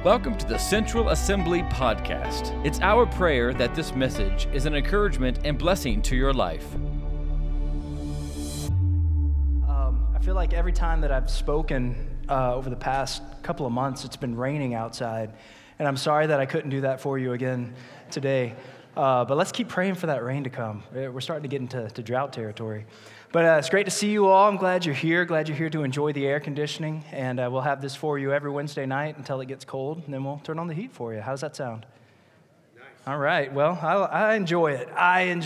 Welcome to the Central Assembly Podcast. It's our prayer that this message is an encouragement and blessing to your life. I feel like every time that I've spoken over the past couple of months, it's been raining outside. And I'm sorry that I couldn't do that for you again today. But let's keep praying for that rain to come. We're starting to get into drought territory. But it's great to see you all. I'm glad you're here. Glad you're here to enjoy the air conditioning. And we'll have this for you every Wednesday night until it gets cold. And then we'll turn on the heat for you. How does that sound? Nice. All right. Well, I enjoy it.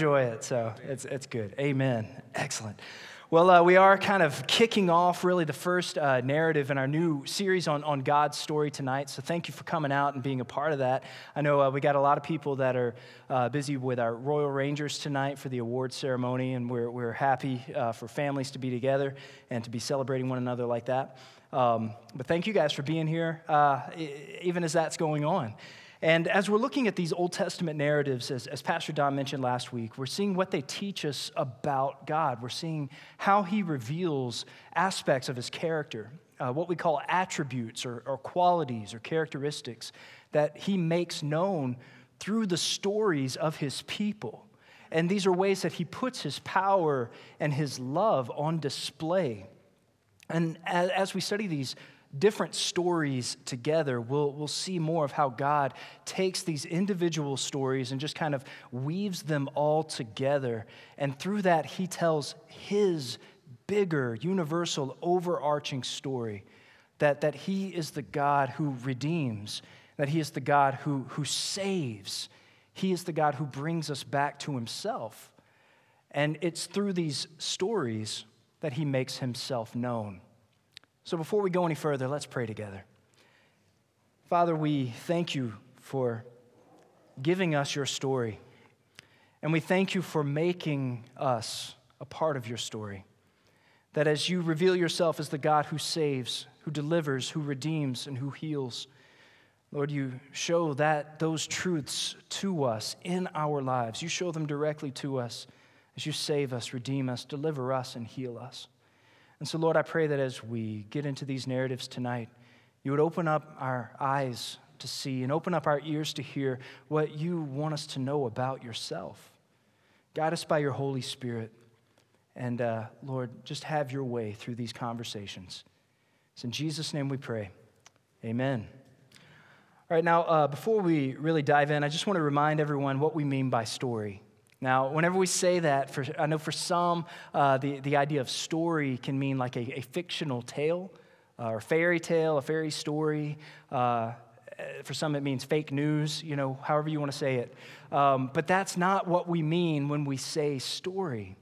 So it's good. Amen. Excellent. Well, we are kind of kicking off really the first narrative in our new series on God's story tonight. So thank you for coming out and being a part of that. I know we got a lot of people that are busy with our Royal Rangers tonight for the awards ceremony, and we're happy for families to be together and to be celebrating one another like that. But thank you guys for being here, even as that's going on. And as we're looking at these Old Testament narratives, as Pastor Don mentioned last week, we're seeing what they teach us about God. We're seeing how he reveals aspects of his character, what we call attributes or qualities or characteristics that he makes known through the stories of his people. And these are ways that he puts his power and his love on display. And as we study these different stories together, we'll see more of how God takes these individual stories and just kind of weaves them all together. And through that, he tells his bigger, universal, overarching story that he is the God who redeems, that he is the God who saves. He is the God who brings us back to himself. And it's through these stories that he makes himself known. So before we go any further, let's pray together. Father, we thank you for giving us your story, and we thank you for making us a part of your story. That as you reveal yourself as the God who saves, who delivers, who redeems, and who heals, Lord, you show those truths to us in our lives. You show them directly to us as you save us, redeem us, deliver us, and heal us. And so, Lord, I pray that as we get into these narratives tonight, you would open up our eyes to see and open up our ears to hear what you want us to know about yourself. Guide us by your Holy Spirit. And, Lord, just have your way through these conversations. It's in Jesus' name we pray. Amen. All right, now, before we really dive in, I just want to remind everyone what we mean by story. Now, whenever we say that, I know for some, the idea of story can mean like a fictional tale, or fairy tale, a fairy story. For some, it means fake news, however you want to say it. But that's not what we mean when we say story.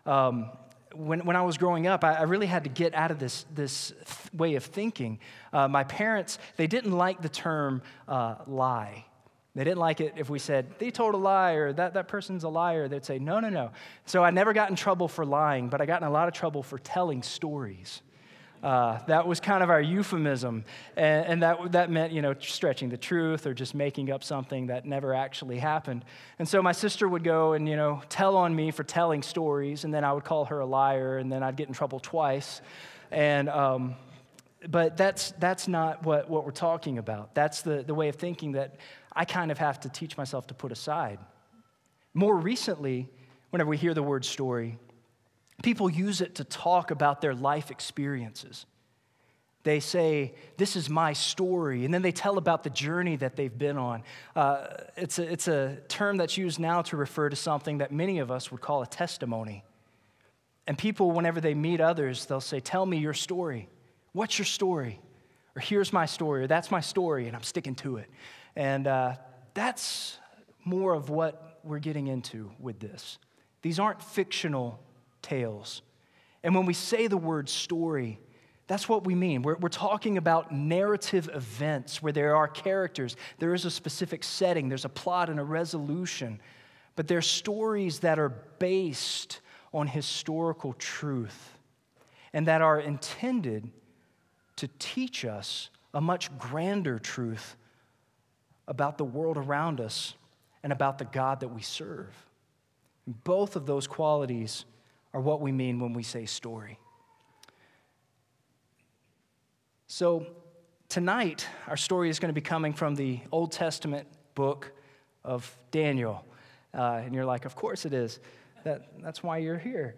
When I was growing up, I really had to get out of this way of thinking. My parents, they didn't like the term lie. They didn't like it if we said, they told a lie, or that person's a liar. They'd say, no. So I never got in trouble for lying, but I got in a lot of trouble for telling stories. That was kind of our euphemism, and that meant, stretching the truth or just making up something that never actually happened. And so my sister would go and, tell on me for telling stories, and then I would call her a liar, and then I'd get in trouble twice. And but that's not what we're talking about. That's the way of thinking that I kind of have to teach myself to put aside. More recently, whenever we hear the word story, people use it to talk about their life experiences. They say, this is my story, and then they tell about the journey that they've been on. It's a term that's used now to refer to something that many of us would call a testimony. And people, whenever they meet others, they'll say, tell me your story. What's your story? Or here's my story, or that's my story, and I'm sticking to it. And that's more of what we're getting into with this. These aren't fictional tales. And when we say the word story, that's what we mean. We're talking about narrative events where there are characters, there is a specific setting, there's a plot and a resolution, but they're stories that are based on historical truth and that are intended to teach us a much grander truth about the world around us and about the God that we serve. Both of those qualities are what we mean when we say story. So tonight, our story is going to be coming from the Old Testament book of Daniel. And you're like, of course it is. That's why you're here.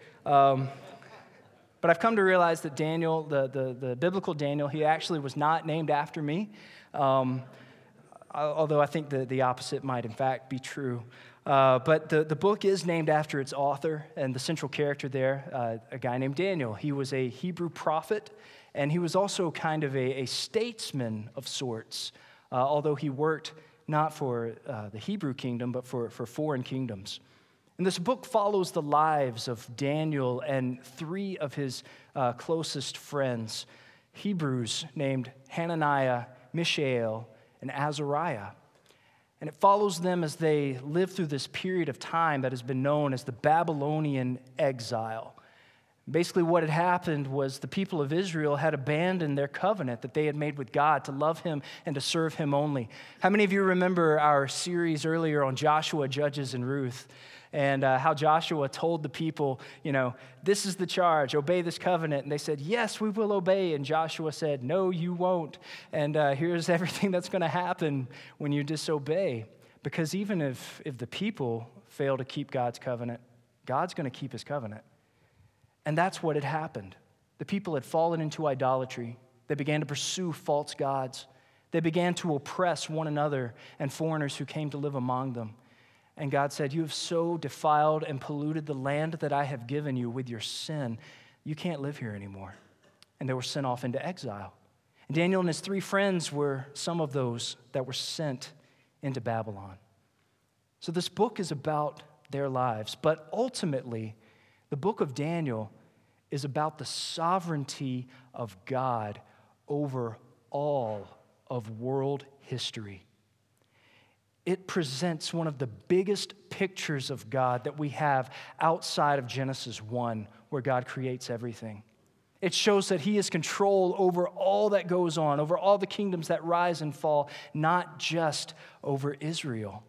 But I've come to realize that Daniel, the biblical Daniel, he actually was not named after me, although I think the opposite might in fact be true. But the book is named after its author, and the central character there, a guy named Daniel. He was a Hebrew prophet, and he was also kind of a statesman of sorts, although he worked not for the Hebrew kingdom, but for foreign kingdoms. And this book follows the lives of Daniel and three of his closest friends, Hebrews named Hananiah, Mishael, and Azariah. And it follows them as they live through this period of time that has been known as the Babylonian exile. Basically, what had happened was the people of Israel had abandoned their covenant that they had made with God to love him and to serve him only. How many of you remember our series earlier on Joshua, Judges, and Ruth? And how Joshua told the people, this is the charge, obey this covenant. And they said, yes, we will obey. And Joshua said, no, you won't. And here's everything that's going to happen when you disobey. Because even if the people fail to keep God's covenant, God's going to keep his covenant. And that's what had happened. The people had fallen into idolatry. They began to pursue false gods. They began to oppress one another and foreigners who came to live among them. And God said, you have so defiled and polluted the land that I have given you with your sin. You can't live here anymore. And they were sent off into exile. And Daniel and his three friends were some of those that were sent into Babylon. So this book is about their lives. But ultimately, the book of Daniel is about the sovereignty of God over all of world history. It presents one of the biggest pictures of God that we have outside of Genesis 1, where God creates everything. It shows that he has control over all that goes on, over all the kingdoms that rise and fall, not just over Israel.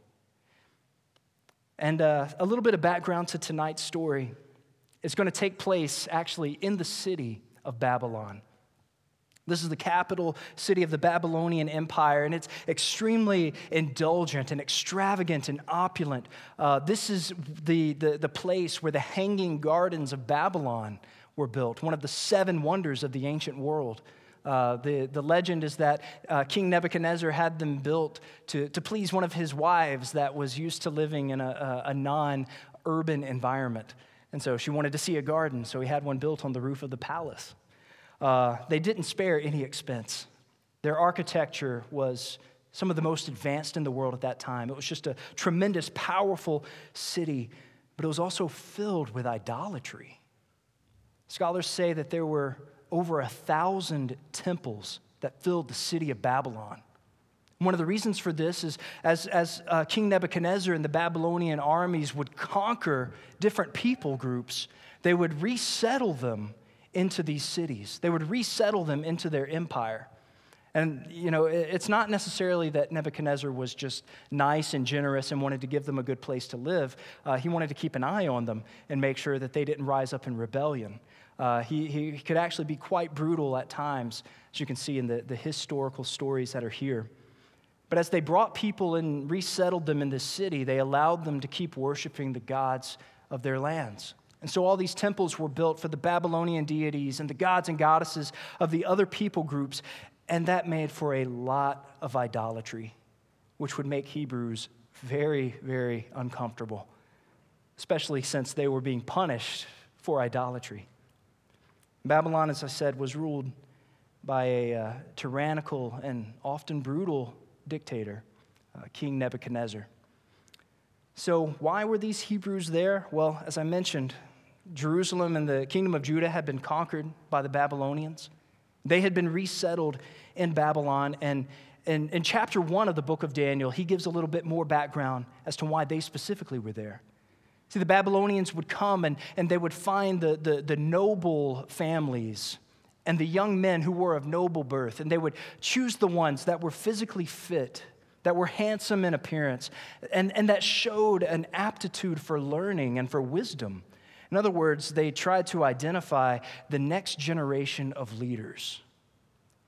And a little bit of background to tonight's story. It's going to take place actually in the city of Babylon. This is the capital city of the Babylonian Empire, and it's extremely indulgent and extravagant and opulent. This is the place where the Hanging Gardens of Babylon were built, one of the 7 wonders of the ancient world. The legend is that King Nebuchadnezzar had them built to please one of his wives that was used to living in a non-urban environment. And so she wanted to see a garden, so he had one built on the roof of the palace. They didn't spare any expense. Their architecture was some of the most advanced in the world at that time. It was just a tremendous, powerful city, but it was also filled with idolatry. Scholars say that there were over 1,000 temples that filled the city of Babylon. One of the reasons for this is as King Nebuchadnezzar and the Babylonian armies would conquer different people groups, they would resettle them into these cities. They would resettle them into their empire. And, it's not necessarily that Nebuchadnezzar was just nice and generous and wanted to give them a good place to live. He wanted to keep an eye on them and make sure that they didn't rise up in rebellion. He could actually be quite brutal at times, as you can see in the historical stories that are here. But as they brought people and resettled them in this city, they allowed them to keep worshiping the gods of their lands. And so all these temples were built for the Babylonian deities and the gods and goddesses of the other people groups, and that made for a lot of idolatry, which would make Hebrews very, very uncomfortable, especially since they were being punished for idolatry. Babylon, as I said, was ruled by a tyrannical and often brutal dictator, King Nebuchadnezzar. So why were these Hebrews there? Well, as I mentioned, Jerusalem and the kingdom of Judah had been conquered by the Babylonians. They had been resettled in Babylon, and in chapter 1 of the book of Daniel, he gives a little bit more background as to why they specifically were there. See, the Babylonians would come and they would find the noble families and the young men who were of noble birth, and they would choose the ones that were physically fit, that were handsome in appearance, and that showed an aptitude for learning and for wisdom. In other words, they tried to identify the next generation of leaders.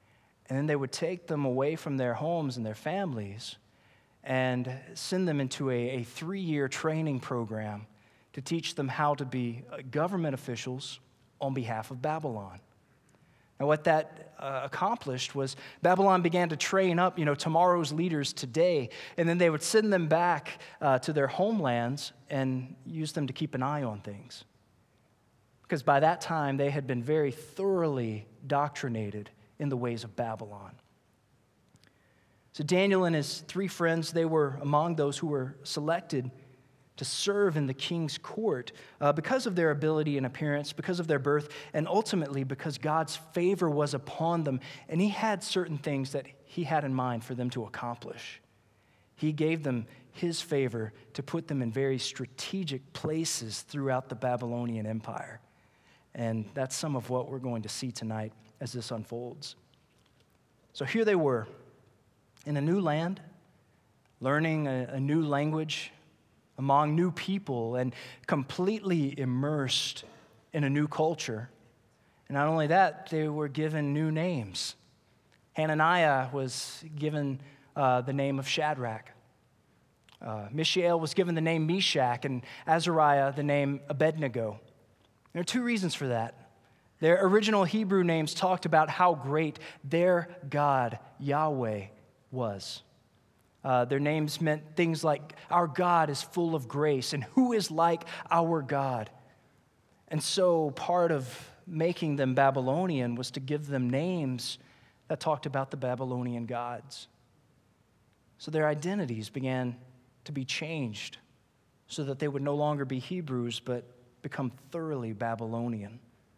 And then they would take them away from their homes and their families and send them into a 3-year training program to teach them how to be government officials on behalf of Babylon. And what that accomplished was Babylon began to train up, tomorrow's leaders today, and then they would send them back to their homelands and use them to keep an eye on things. Because by that time, they had been very thoroughly doctrinated in the ways of Babylon. So Daniel and his 3 friends, they were among those who were selected to serve in the king's court because of their ability and appearance, because of their birth, and ultimately because God's favor was upon them, and he had certain things that he had in mind for them to accomplish. He gave them his favor to put them in very strategic places throughout the Babylonian Empire. And that's some of what we're going to see tonight as this unfolds. So here they were, in a new land, learning a new language, among new people, and completely immersed in a new culture. And not only that, they were given new names. Hananiah was given the name of Shadrach. Mishael was given the name Meshach, and Azariah the name Abednego. There are 2 reasons for that. Their original Hebrew names talked about how great their God, Yahweh, was. Their names meant things like, our God is full of grace, and who is like our God? And so part of making them Babylonian was to give them names that talked about the Babylonian gods. So their identities began to be changed so that they would no longer be Hebrews, but become thoroughly Babylonian.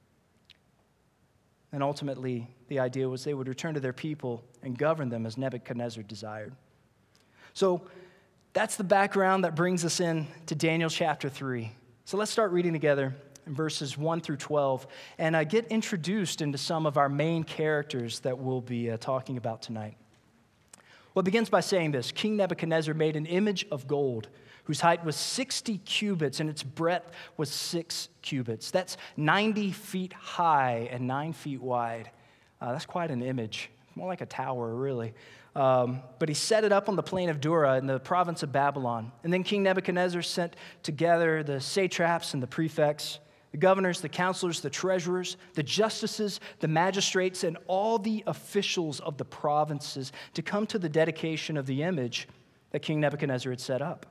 And ultimately, the idea was they would return to their people and govern them as Nebuchadnezzar desired. So that's the background that brings us in to Daniel chapter 3. So let's start reading together in verses 1 through 12 and get introduced into some of our main characters that we'll be talking about tonight. Well, it begins by saying this: King Nebuchadnezzar made an image of gold whose height was 60 cubits and its breadth was 6 cubits. That's 90 feet high and 9 feet wide. That's quite an image. More like a tower, really. But he set it up on the plain of Dura in the province of Babylon. And then King Nebuchadnezzar sent together the satraps and the prefects, the governors, the counselors, the treasurers, the justices, the magistrates, and all the officials of the provinces to come to the dedication of the image that King Nebuchadnezzar had set up.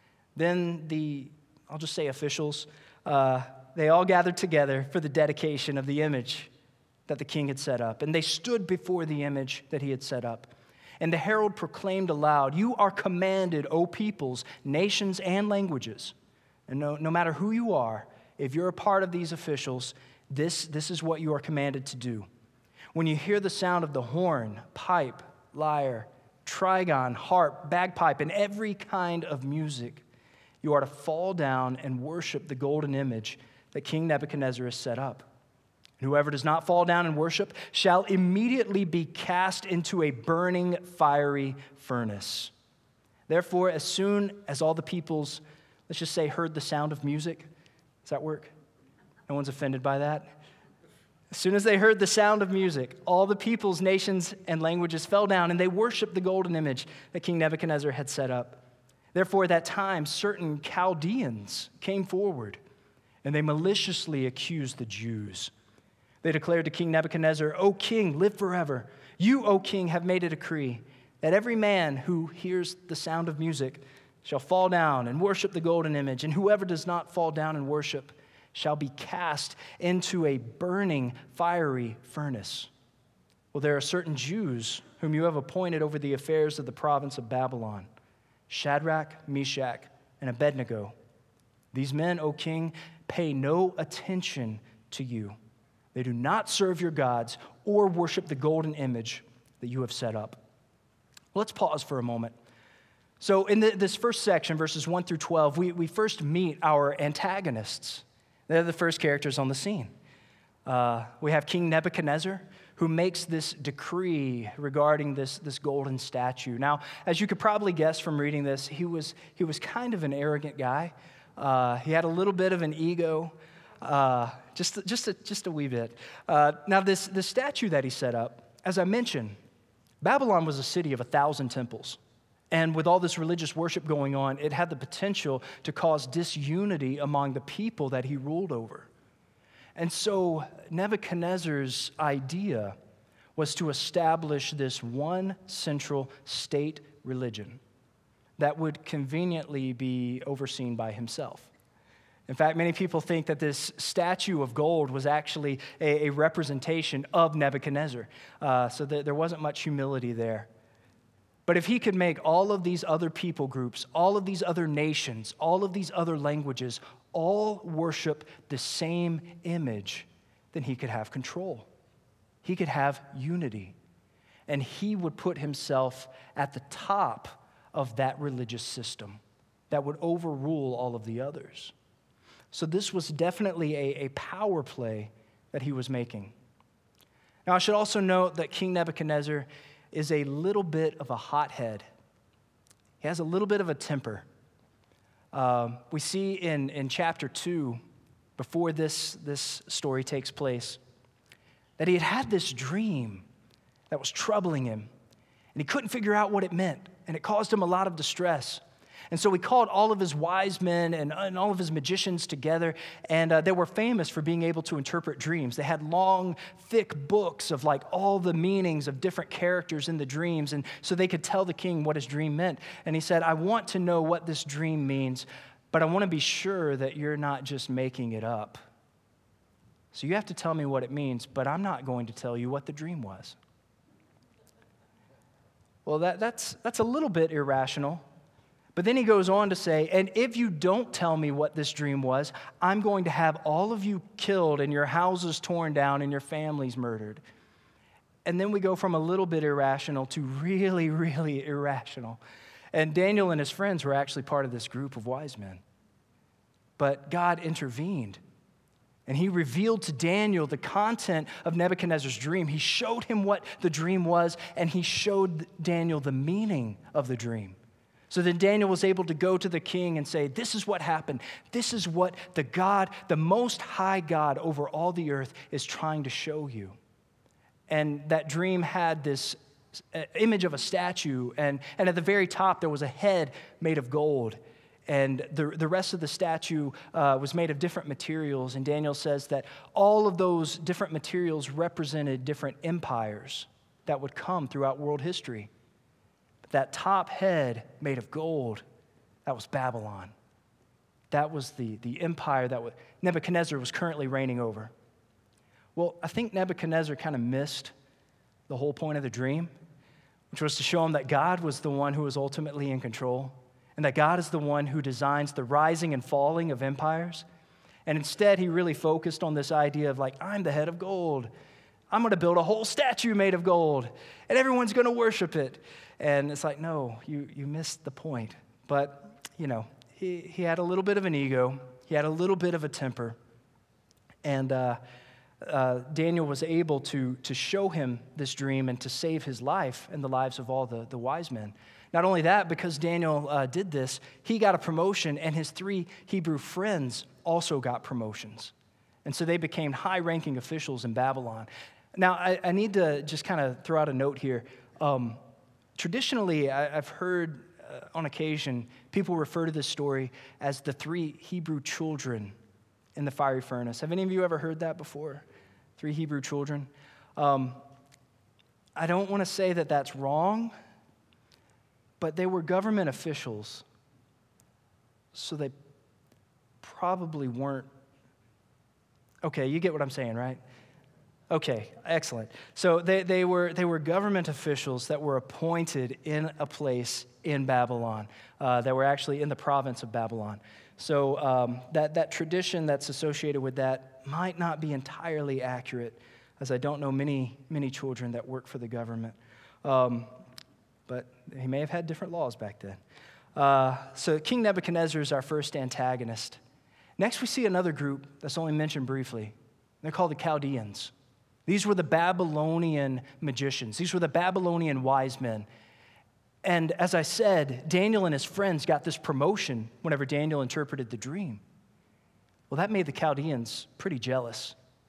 Then I'll just say officials, they all gathered together for the dedication of the image that the king had set up. And they stood before the image that he had set up. And the herald proclaimed aloud, "You are commanded, O peoples, nations, and languages." And no matter who you are, if you're a part of these officials, this is what you are commanded to do. When you hear the sound of the horn, pipe, lyre, trigon, harp, bagpipe, and every kind of music, you are to fall down and worship the golden image that King Nebuchadnezzar has set up. And whoever does not fall down and worship shall immediately be cast into a burning fiery furnace. Therefore, as soon as all the peoples, let's just say, heard the sound of music, does that work? No one's offended by that? As soon as they heard the sound of music, all the peoples, nations, and languages fell down, and they worshiped the golden image that King Nebuchadnezzar had set up. Therefore, at that time, certain Chaldeans came forward, and they maliciously accused the Jews. They declared to King Nebuchadnezzar, "O king, live forever. You, O king, have made a decree that every man who hears the sound of music shall fall down and worship the golden image, and whoever does not fall down and worship shall be cast into a burning fiery furnace. Well, there are certain Jews whom you have appointed over the affairs of the province of Babylon, Shadrach, Meshach, and Abednego. These men, O king, pay no attention to you. They do not serve your gods or worship the golden image that you have set up." Let's pause for a moment. So in this first section, verses 1 through 12, we first meet our antagonists. They're the first characters on the scene. We have King Nebuchadnezzar, who makes this decree regarding this golden statue. Now, as you could probably guess from reading this, he was kind of an arrogant guy. He had a little bit of an ego, just a wee bit. Now, this statue that he set up, as I mentioned, Babylon was a city of 1,000 temples. And with all this religious worship going on, it had the potential to cause disunity among the people that he ruled over. And so Nebuchadnezzar's idea was to establish this one central state religion that would conveniently be overseen by himself. In fact, many people think that this statue of gold was actually a representation of Nebuchadnezzar, so that there wasn't much humility there. But if he could make all of these other people groups, all of these other nations, all of these other languages, all worship the same image, then he could have control. He could have unity. And he would put himself at the top of that religious system that would overrule all of the others. So this was definitely a power play that he was making. Now, I should also note that King Nebuchadnezzar is a little bit of a hothead. He has a little bit of a temper. We see in chapter 2, before this story takes place, that he had this dream that was troubling him, and he couldn't figure out what it meant, and it caused him a lot of distress. And so he called all of his wise men and all of his magicians together, and they were famous for being able to interpret dreams. They had long, thick books of like all the meanings of different characters in the dreams, and so they could tell the king what his dream meant. And he said, I want to know what this dream means, but I want to be sure that you're not just making it up. So you have to tell me what it means, but I'm not going to tell you what the dream was. Well, that's a little bit irrational. But then he goes on to say, and if you don't tell me what this dream was, I'm going to have all of you killed and your houses torn down and your families murdered. And then we go from a little bit irrational to really, really irrational. And Daniel and his friends were actually part of this group of wise men. But God intervened. And he revealed to Daniel the content of Nebuchadnezzar's dream. He showed him what the dream was, and he showed Daniel the meaning of the dream. So then Daniel was able to go to the king and say, this is what happened. This is what the God, the most high God over all the earth is trying to show you. And that dream had this image of a statue, and at the very top there was a head made of gold. And the rest of the statue was made of different materials. And Daniel says that all of those different materials represented different empires that would come throughout world history. That top head made of gold, that was Babylon. That was the empire that Nebuchadnezzar was currently reigning over. Well, I think Nebuchadnezzar kind of missed the whole point of the dream, which was to show him that God was the one who was ultimately in control, and that God is the one who designs the rising and falling of empires. And instead, he really focused on this idea of like, I'm the head of gold. I'm going to build a whole statue made of gold, and everyone's going to worship it. And it's like, no, you missed the point. But, he had a little bit of an ego. He had a little bit of a temper. And Daniel was able to show him this dream and to save his life and the lives of all the wise men. Not only that, because Daniel did this, he got a promotion, and his 3 Hebrew friends also got promotions. And so they became high-ranking officials in Babylon. Now, I need to just kind of throw out a note here. Traditionally, I've heard on occasion people refer to this story as the 3 Hebrew children in the fiery furnace. Have any of you ever heard that before? 3 Hebrew children? I don't want to say that that's wrong, but they were government officials, so they probably weren't. Okay, you get what I'm saying, right? Okay, excellent. So they were government officials that were appointed in a place in Babylon, that were actually in the province of Babylon. So that tradition that's associated with that might not be entirely accurate, as I don't know many children that work for the government. But he may have had different laws back then. So King Nebuchadnezzar is our first antagonist. Next, we see another group that's only mentioned briefly. They're called the Chaldeans. These were the Babylonian magicians. These were the Babylonian wise men. And as I said, Daniel and his friends got this promotion whenever Daniel interpreted the dream. Well, that made the Chaldeans pretty jealous.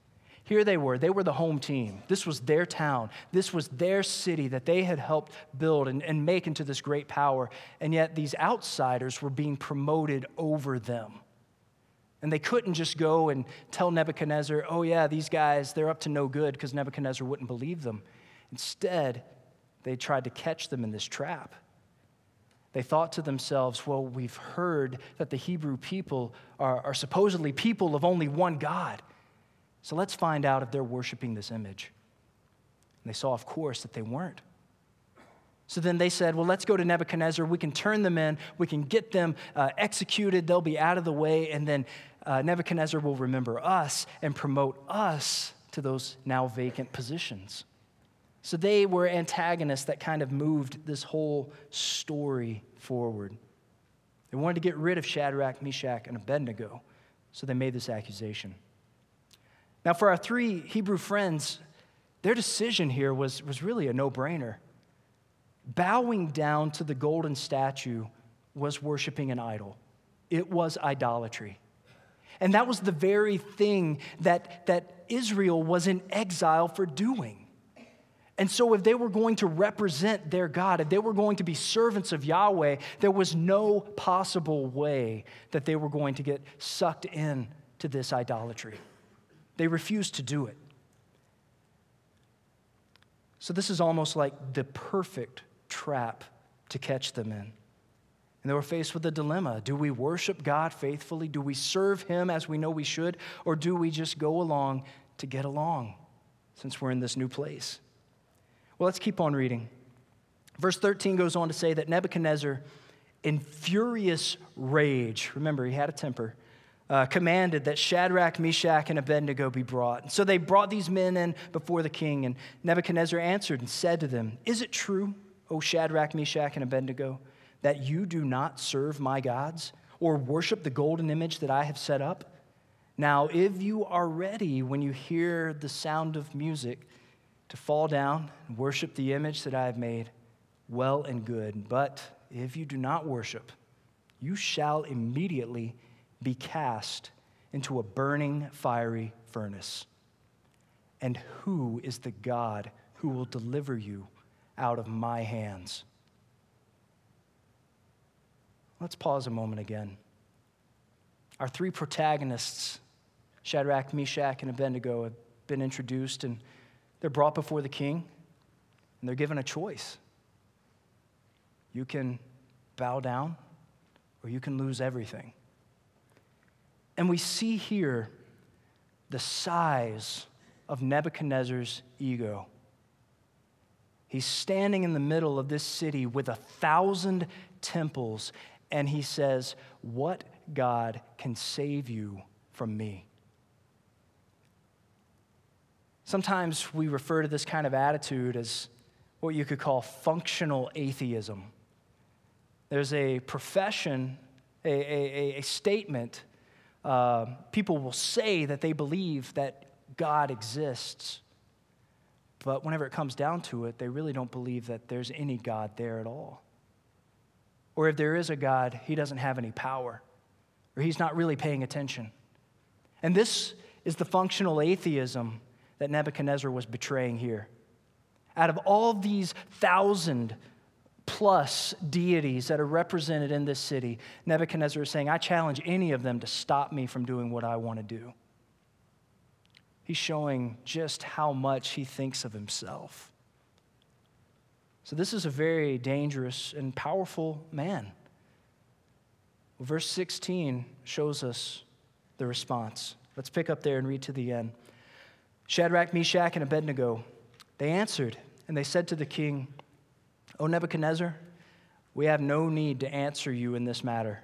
Here they were the home team. This was their town. This was their city that they had helped build and make into this great power. And yet these outsiders were being promoted over them. And they couldn't just go and tell Nebuchadnezzar, oh yeah, these guys, they're up to no good, because Nebuchadnezzar wouldn't believe them. Instead, they tried to catch them in this trap. They thought to themselves, well, we've heard that the Hebrew people are supposedly people of only one God. So let's find out if they're worshiping this image. And they saw, of course, that they weren't. So then they said, well, let's go to Nebuchadnezzar. We can turn them in. We can get them executed. They'll be out of the way. And then Nebuchadnezzar will remember us and promote us to those now vacant positions. So they were antagonists that kind of moved this whole story forward. They wanted to get rid of Shadrach, Meshach, and Abednego. So they made this accusation. Now, for our three Hebrew friends, their decision here was really a no-brainer. Bowing down to the golden statue was worshiping an idol. It was idolatry. And that was the very thing that Israel was in exile for doing. And so if they were going to represent their God, if they were going to be servants of Yahweh, there was no possible way that they were going to get sucked in to this idolatry. They refused to do it. So this is almost like the perfect trap to catch them in. And they were faced with a dilemma. Do we worship God faithfully? Do we serve Him as we know we should? Or do we just go along to get along since we're in this new place? Well, let's keep on reading. Verse 13 goes on to say that Nebuchadnezzar, in furious rage, remember he had a temper, commanded that Shadrach, Meshach, and Abednego be brought. And so they brought these men in before the king, and Nebuchadnezzar answered and said to them, "Is it true, O Shadrach, Meshach, and Abednego, that you do not serve my gods or worship the golden image that I have set up? Now, if you are ready when you hear the sound of music to fall down and worship the image that I have made, well and good. But if you do not worship, you shall immediately be cast into a burning fiery furnace. And who is the God who will deliver you out of my hands?" Let's pause a moment again. Our three protagonists, Shadrach, Meshach, and Abednego, have been introduced, and they're brought before the king, and they're given a choice. You can bow down, or you can lose everything. And we see here the size of Nebuchadnezzar's ego. He's standing in the middle of this city with 1,000 temples, and he says, "What God can save you from me?" Sometimes we refer to this kind of attitude as what you could call functional atheism. There's a profession, a statement. People will say that they believe that God exists, but whenever it comes down to it, they really don't believe that there's any God there at all. Or if there is a God, He doesn't have any power, or He's not really paying attention. And this is the functional atheism that Nebuchadnezzar was betraying here. Out of all these 1,000+ deities that are represented in this city, Nebuchadnezzar is saying, I challenge any of them to stop me from doing what I want to do. He's showing just how much he thinks of himself. So this is a very dangerous and powerful man. Well, verse 16 shows us the response. Let's pick up there and read to the end. Shadrach, Meshach, and Abednego, they answered, and they said to the king, "O Nebuchadnezzar, we have no need to answer you in this matter."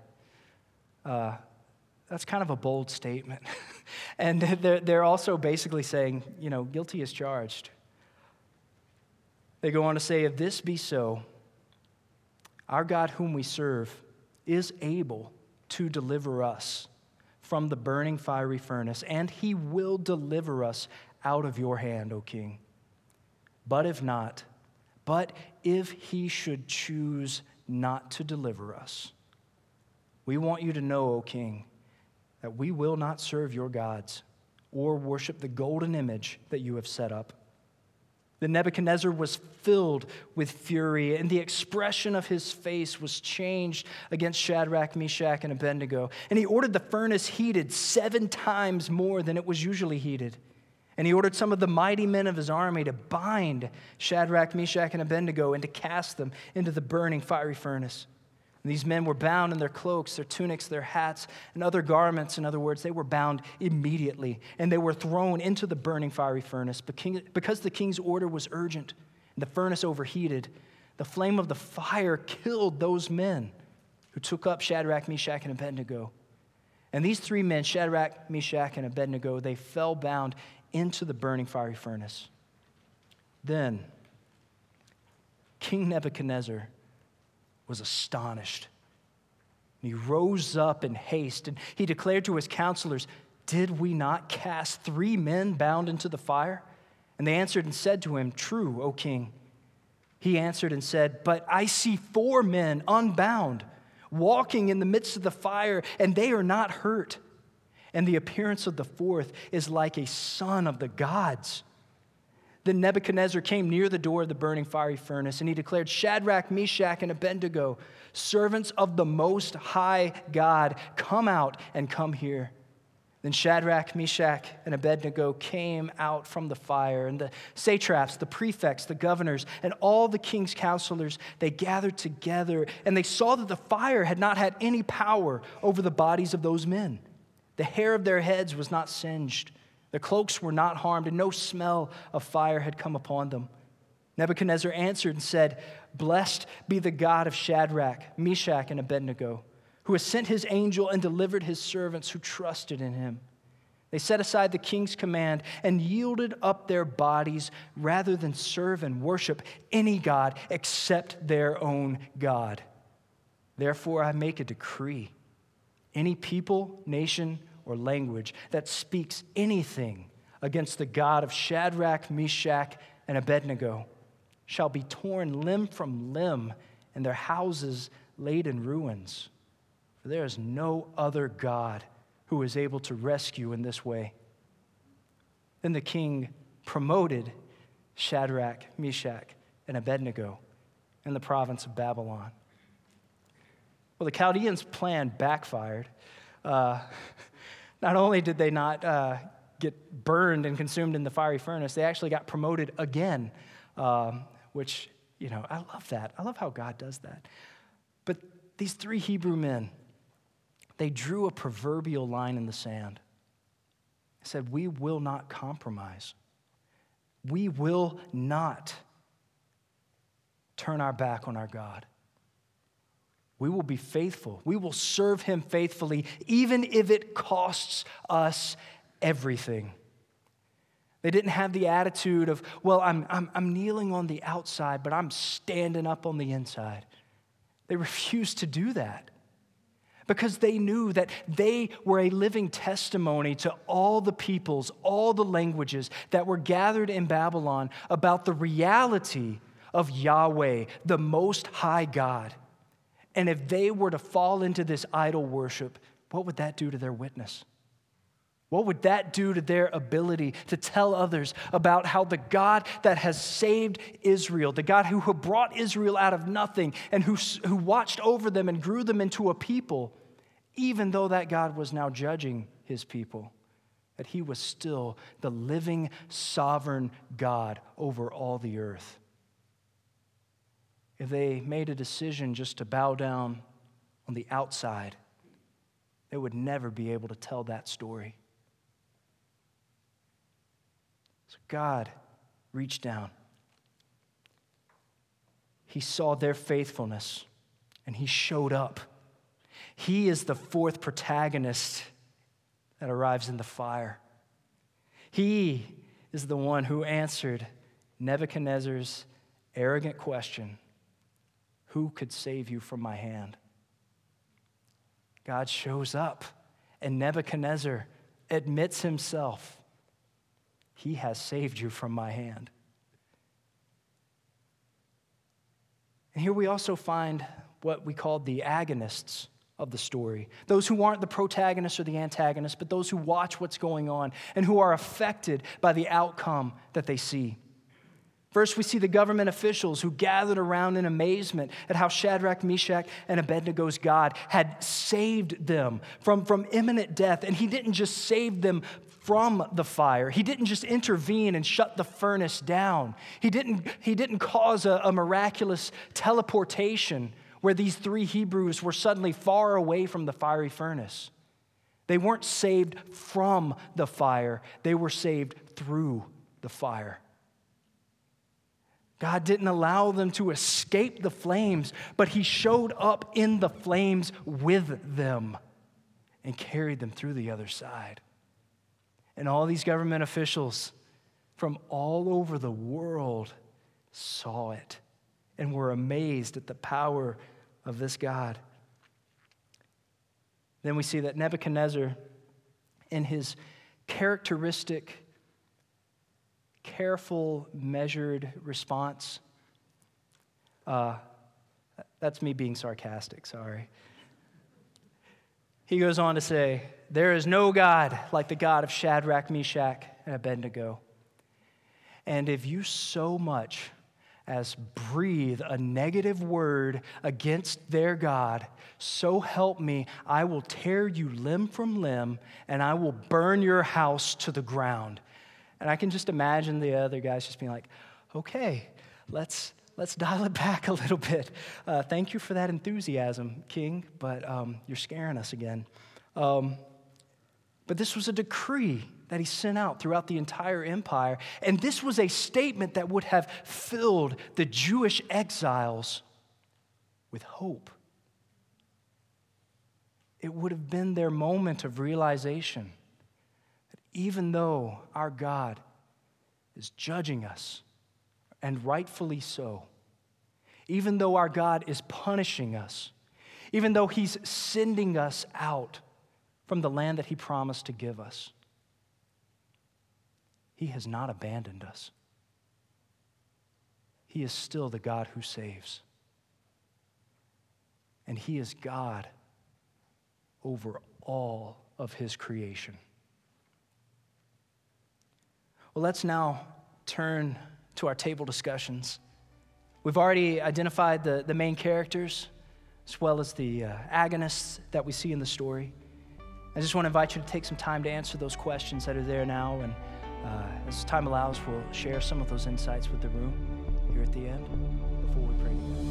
That's kind of a bold statement. And they're also basically saying, guilty as charged. They go on to say, if this be so, our God whom we serve is able to deliver us from the burning fiery furnace, and He will deliver us out of your hand, O king. But if not, but if He should choose not to deliver us, we want you to know, O king, that we will not serve your gods or worship the golden image that you have set up." Then Nebuchadnezzar was filled with fury, and the expression of his face was changed against Shadrach, Meshach, and Abednego. And he ordered the furnace heated 7 times more than it was usually heated. And he ordered some of the mighty men of his army to bind Shadrach, Meshach, and Abednego and to cast them into the burning fiery furnace. And these men were bound in their cloaks, their tunics, their hats, and other garments. In other words, they were bound immediately, and they were thrown into the burning fiery furnace. Because the king's order was urgent, and the furnace overheated, the flame of the fire killed those men who took up Shadrach, Meshach, and Abednego. And these 3 men, Shadrach, Meshach, and Abednego, they fell bound into the burning fiery furnace. Then King Nebuchadnezzar was astonished. And he rose up in haste, and he declared to his counselors, "Did we not cast 3 men bound into the fire?" And they answered and said to him, "True, O king." He answered and said, "But I see 4 men unbound, walking in the midst of the fire, and they are not hurt. And the appearance of the 4th is like a son of the gods." Then Nebuchadnezzar came near the door of the burning fiery furnace, and he declared, "Shadrach, Meshach, and Abednego, servants of the Most High God, come out and come here." Then Shadrach, Meshach, and Abednego came out from the fire, and the satraps, the prefects, the governors, and all the king's counselors, they gathered together, and they saw that the fire had not had any power over the bodies of those men. The hair of their heads was not singed. Their cloaks were not harmed, and no smell of fire had come upon them. Nebuchadnezzar answered and said, "Blessed be the God of Shadrach, Meshach, and Abednego, who has sent his angel and delivered his servants who trusted in him." They set aside the king's command and yielded up their bodies rather than serve and worship any god except their own God. Therefore, I make a decree. Any people, nation, or language that speaks anything against the God of Shadrach, Meshach, and Abednego shall be torn limb from limb and their houses laid in ruins. For there is no other God who is able to rescue in this way. Then the king promoted Shadrach, Meshach, and Abednego in the province of Babylon. Well, the Chaldeans' plan backfired. Not only did they not get burned and consumed in the fiery furnace, they actually got promoted again, which, I love that. I love how God does that. But these 3 Hebrew men, they drew a proverbial line in the sand. They said, "We will not compromise. We will not turn our back on our God. We will be faithful. We will serve him faithfully, even if it costs us everything." They didn't have the attitude of, "Well, I'm kneeling on the outside, but I'm standing up on the inside." They refused to do that because they knew that they were a living testimony to all the peoples, all the languages that were gathered in Babylon about the reality of Yahweh, the Most High God. And if they were to fall into this idol worship, what would that do to their witness? What would that do to their ability to tell others about how the God that has saved Israel, the God who brought Israel out of nothing and who watched over them and grew them into a people, even though that God was now judging his people, that he was still the living, sovereign God over all the earth? If they made a decision just to bow down on the outside, they would never be able to tell that story. So God reached down. He saw their faithfulness, and he showed up. He is the 4th protagonist that arrives in the fire. He is the one who answered Nebuchadnezzar's arrogant question, "Who could save you from my hand?" God shows up, and Nebuchadnezzar admits himself, "He has saved you from my hand." And here we also find what we call the agonists of the story. Those who aren't the protagonists or the antagonists, but those who watch what's going on and who are affected by the outcome that they see. First, we see the government officials who gathered around in amazement at how Shadrach, Meshach, and Abednego's God had saved them from imminent death. And he didn't just save them from the fire. He didn't just intervene and shut the furnace down. He didn't cause a miraculous teleportation where these three Hebrews were suddenly far away from the fiery furnace. They weren't saved from the fire. They were saved through the fire. God didn't allow them to escape the flames, but he showed up in the flames with them and carried them through the other side. And all these government officials from all over the world saw it and were amazed at the power of this God. Then we see that Nebuchadnezzar, in his characteristic, careful, measured response. That's me being sarcastic, sorry. He goes on to say, "There is no God like the God of Shadrach, Meshach, and Abednego. And if you so much as breathe a negative word against their God, so help me, I will tear you limb from limb, and I will burn your house to the ground." And I can just imagine the other guys just being like, "Okay, let's dial it back a little bit. Thank you for that enthusiasm, King, but you're scaring us again." But this was a decree that he sent out throughout the entire empire, and this was a statement that would have filled the Jewish exiles with hope. It would have been their moment of realization that even though our God is judging us, and rightfully so, even though our God is punishing us, even though he's sending us out from the land that he promised to give us, he has not abandoned us. He is still the God who saves. And he is God over all of his creation. Well, let's now turn to our table discussions. We've already identified the main characters as well as the agonists that we see in the story. I just want to invite you to take some time to answer those questions that are there now, and as time allows, we'll share some of those insights with the room here at the end before we pray together.